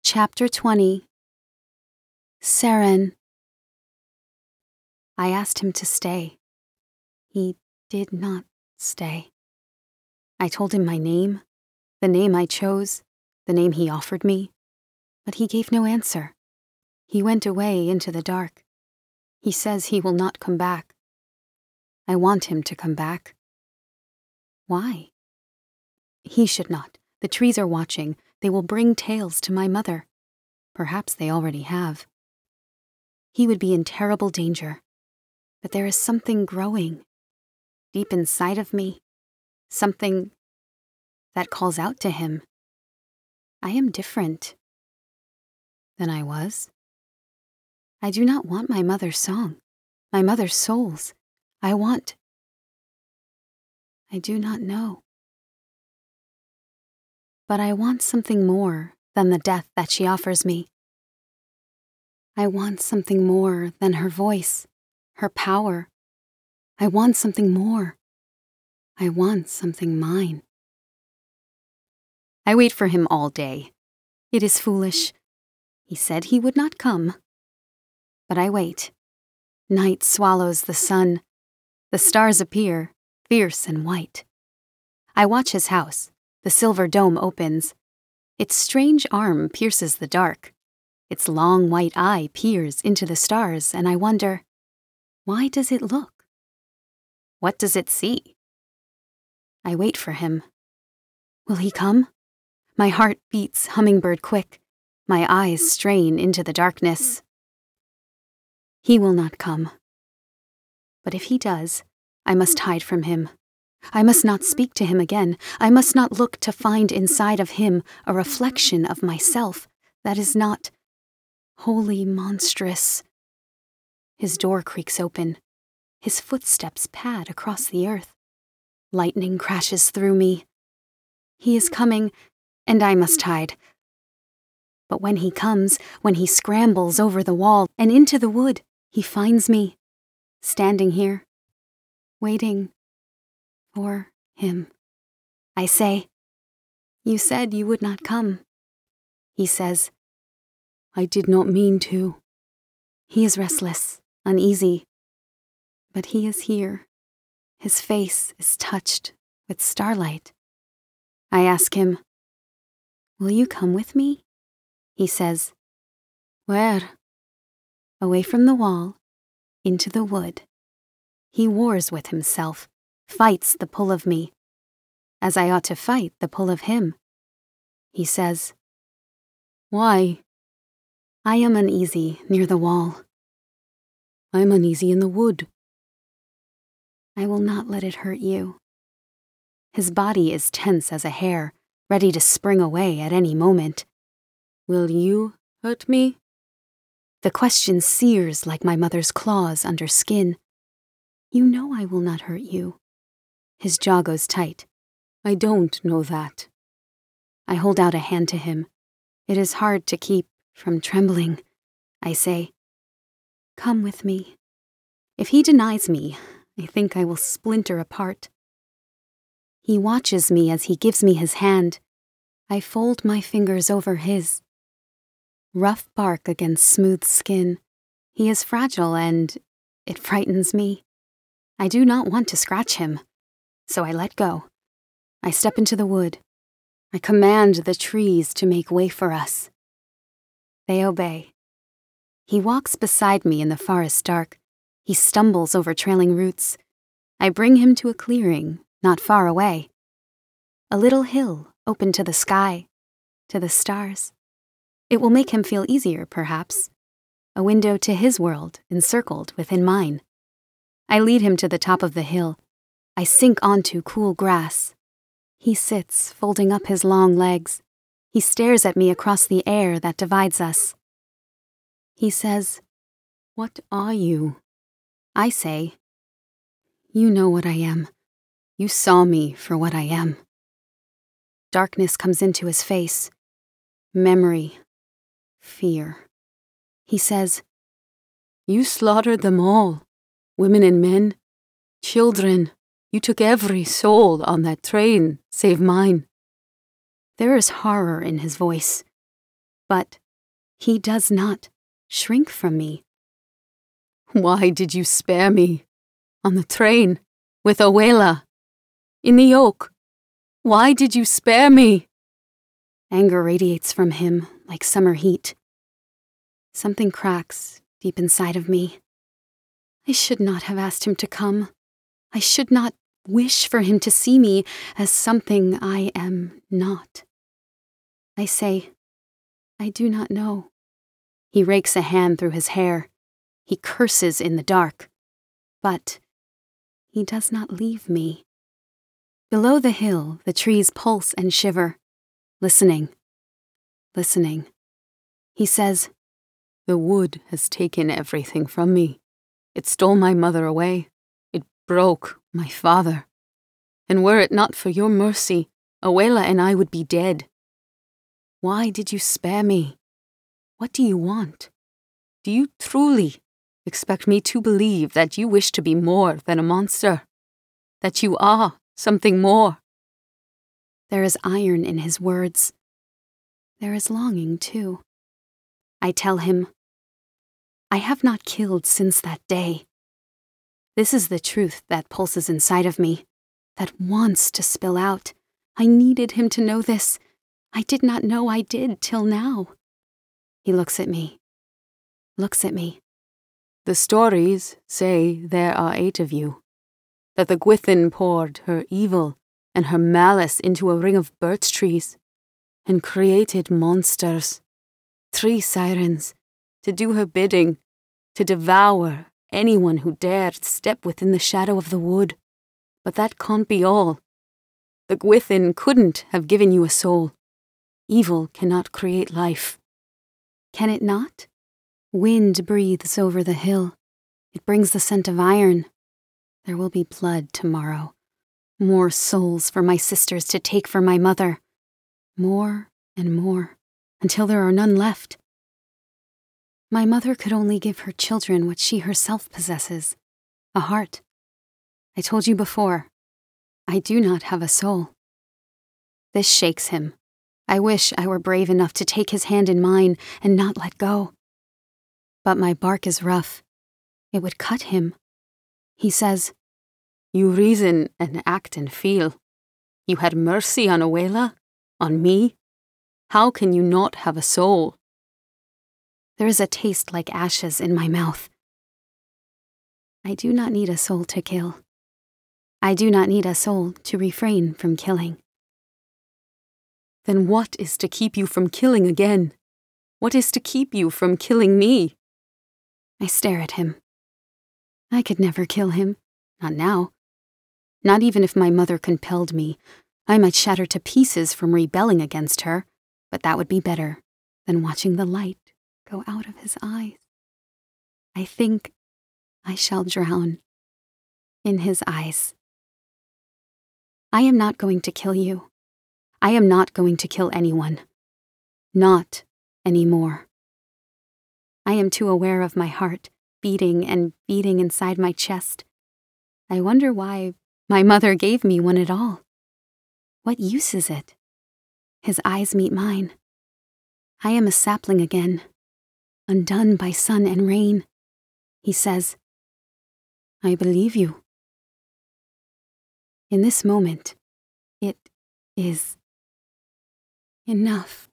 Chapter 20. Seren. I asked him to stay. He did not stay. I told him my name, the name I chose, the name he offered me, but he gave no answer. He went away into the dark. He says he will not come back. I want him to come back. Why? He should not. The trees are watching. They will bring tales to my mother. Perhaps they already have. He would be in terrible danger. But there is something growing deep inside of me. Something that calls out to him. I am different than I was. I do not want my mother's song, my mother's souls. I do not know. But I want something more than the death that she offers me. I want something more than her voice, her power. I want something more. I want something mine. I wait for him all day. It is foolish. He said he would not come. But I wait. Night swallows the sun. The stars appear, fierce and white. I watch his house. The silver dome opens. Its strange arm pierces the dark. Its long white eye peers into the stars, and I wonder, why does it look? What does it see? I wait for him. Will he come? My heart beats hummingbird quick. My eyes strain into the darkness. He will not come. But if he does, I must hide from him. I must not speak to him again. I must not look to find inside of him a reflection of myself that is not wholly monstrous. His door creaks open. His footsteps pad across the earth. Lightning crashes through me. He is coming, and I must hide. But when he comes, when he scrambles over the wall and into the wood, he finds me, standing here, waiting for him. I say, "You said you would not come." He says, "I did not mean to." He is restless, uneasy, but he is here. His face is touched with starlight. I ask him, "Will you come with me?" He says, "Where?" Away from the wall, into the wood. He wars with himself, fights the pull of me, as I ought to fight the pull of him. He says, "Why?" I am uneasy near the wall. I'm uneasy in the wood. I will not let it hurt you. His body is tense as a hare, ready to spring away at any moment. Will you hurt me? The question sears like my mother's claws under skin. You know I will not hurt you. His jaw goes tight. I don't know that. I hold out a hand to him. It is hard to keep from trembling. I say, "Come with me." If he denies me, I think I will splinter apart. He watches me as he gives me his hand. I fold my fingers over his. Rough bark against smooth skin. He is fragile and it frightens me. I do not want to scratch him, so I let go. I step into the wood. I command the trees to make way for us. They obey. He walks beside me in the forest dark. He stumbles over trailing roots. I bring him to a clearing, not far away. A little hill open to the sky, to the stars. It will make him feel easier, perhaps. A window to his world encircled within mine. I lead him to the top of the hill. I sink onto cool grass. He sits, folding up his long legs. He stares at me across the air that divides us. He says, "What are you?" I say, "You know what I am. You saw me for what I am." Darkness comes into his face. Memory. Fear. He says, "You slaughtered them all. Women and men. Children. You took every soul on that train, save mine." There is horror in his voice. But he does not shrink from me. Why did you spare me? On the train, with Abuela, in the oak. Why did you spare me? Anger radiates from him like summer heat. Something cracks deep inside of me. I should not have asked him to come. I should not wish for him to see me as something I am not. I say, I do not know. He rakes a hand through his hair. He curses in the dark. But he does not leave me. Below the hill, the trees pulse and shiver, listening, listening. He says, The wood has taken everything from me. It stole my mother away. It broke my father. And were it not for your mercy, Abuela and I would be dead. Why did you spare me? What do you want? Do you truly expect me to believe that you wish to be more than a monster? That you are something more? There is iron in his words. There is longing, too. I tell him, I have not killed since that day. This is the truth that pulses inside of me, that wants to spill out. I needed him to know this. I did not know I did till now. He looks at me. Looks at me. The stories say there are 8 of you, that the Gwithin poured her evil and her malice into a ring of birch trees and created monsters, 3 sirens, to do her bidding, to devour anyone who dared step within the shadow of the wood. But that can't be all. The Gwithin couldn't have given you a soul. Evil cannot create life. Can it not? Wind breathes over the hill. It brings the scent of iron. There will be blood tomorrow. More souls for my sisters to take for my mother. More and more, until there are none left. My mother could only give her children what she herself possesses, a heart. I told you before, I do not have a soul. This shakes him. I wish I were brave enough to take his hand in mine and not let go. But my bark is rough. It would cut him. He says, You reason and act and feel. You had mercy on Abuela? On me? How can you not have a soul? There is a taste like ashes in my mouth. I do not need a soul to kill. I do not need a soul to refrain from killing. Then what is to keep you from killing again? What is to keep you from killing me? I stare at him. I could never kill him. Not now. Not even if my mother compelled me. I might shatter to pieces from rebelling against her, but that would be better than watching the light go out of his eyes. I think I shall drown in his eyes. I am not going to kill you. I am not going to kill anyone. Not anymore. I am too aware of my heart beating and beating inside my chest. I wonder why my mother gave me one at all. What use is it? His eyes meet mine. I am a sapling again, undone by sun and rain. He says, I believe you. In this moment, it is enough.